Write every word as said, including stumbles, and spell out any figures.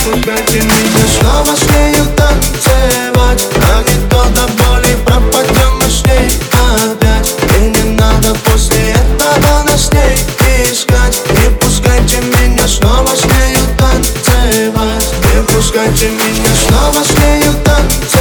пускайте меня снова с нею танцевать. А не то до боли пропадем мы с ней опять. И не надо после этого нас с ней искать. Не пускайте меня снова с нею танцевать. Не пускайте меня снова с нею танцевать.